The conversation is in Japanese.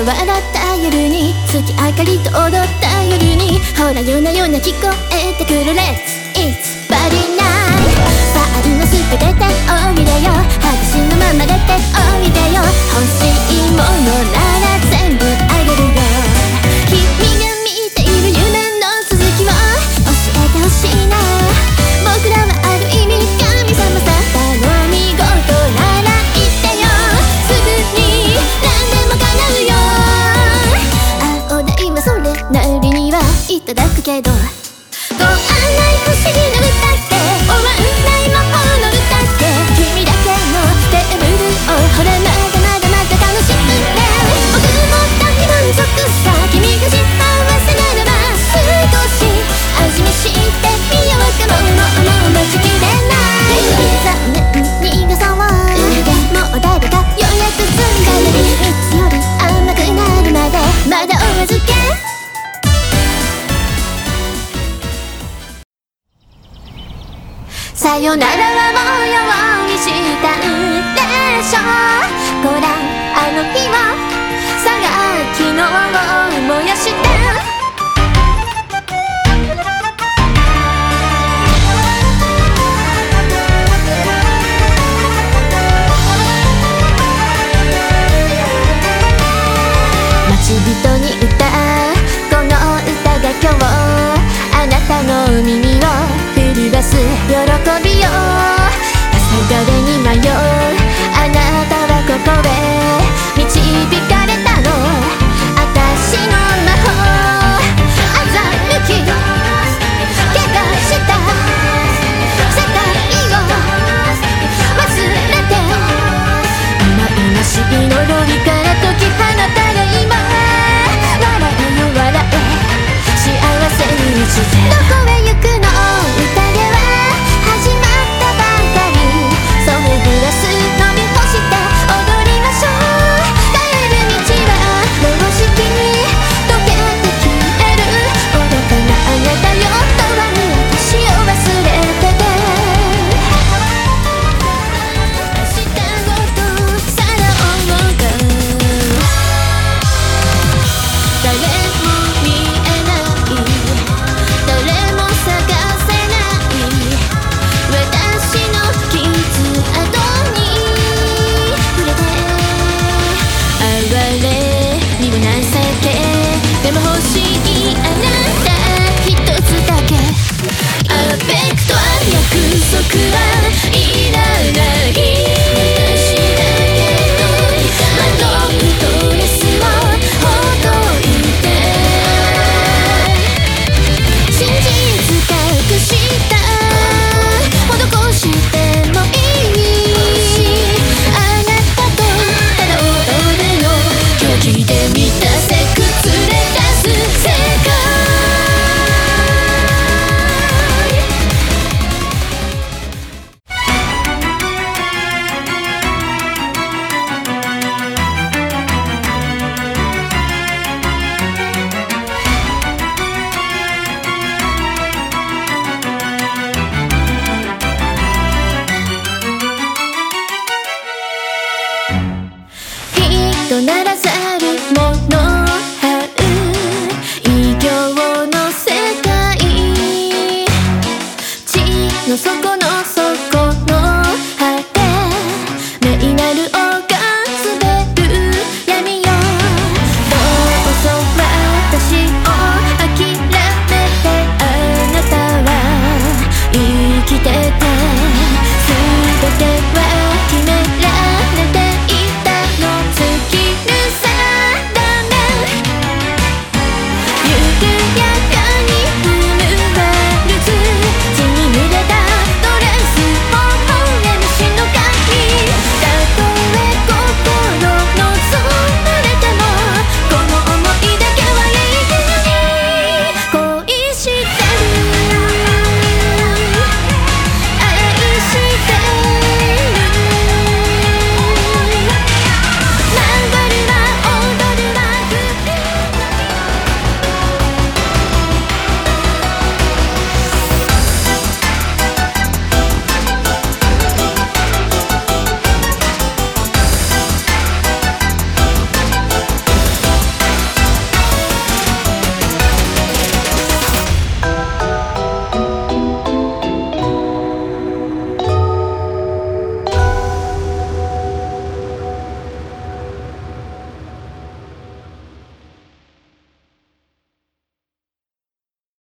笑った夜に月明かりと踊った夜にほら夜な夜な聞こえてくる Let's It's Party Night パリの全て手を入れよ裸足のまま出ておいでよ欲しいものなら全部あげるよ君が見ている夢の続きを教えてほしいな僕らはある意味神様さ頼み事なら言ってよすぐに何でも叶うよ青代はそれなりにはいただくけどご案内不思議な歌って終わんない魔法の歌って君だけのテーブルをほらまだまだまだ楽しくて僕も大満足さ君が幸せならば少し味見してみようかもう待ちきれない残念逃がそうもう誰か予約済んだのにいつより甘くなるまでまだお預けさよならはもう用意したんでしょご覧あの日はさが昨日